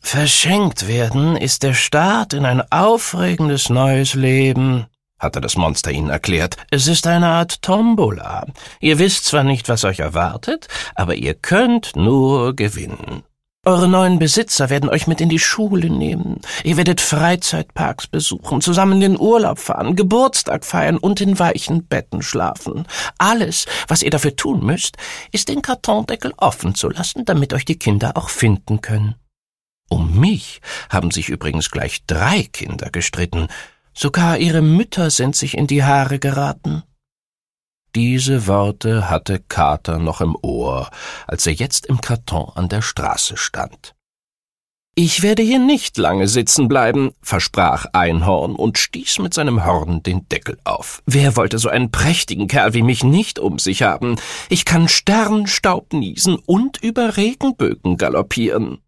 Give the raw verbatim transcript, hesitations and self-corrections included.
»Verschenkt werden ist der Start in ein aufregendes neues Leben«, hatte das Monster ihnen erklärt. »Es ist eine Art Tombola. Ihr wisst zwar nicht, was euch erwartet, aber ihr könnt nur gewinnen. Eure neuen Besitzer werden euch mit in die Schule nehmen. Ihr werdet Freizeitparks besuchen, zusammen in den Urlaub fahren, Geburtstag feiern und in weichen Betten schlafen. Alles, was ihr dafür tun müsst, ist den Kartondeckel offen zu lassen, damit euch die Kinder auch finden können.« Um mich haben sich übrigens gleich drei Kinder gestritten. Sogar ihre Mütter sind sich in die Haare geraten. Diese Worte hatte Kater noch im Ohr, als er jetzt im Karton an der Straße stand. »Ich werde hier nicht lange sitzen bleiben«, versprach Einhorn und stieß mit seinem Horn den Deckel auf. »Wer wollte so einen prächtigen Kerl wie mich nicht um sich haben? Ich kann Sternstaub niesen und über Regenbögen galoppieren.«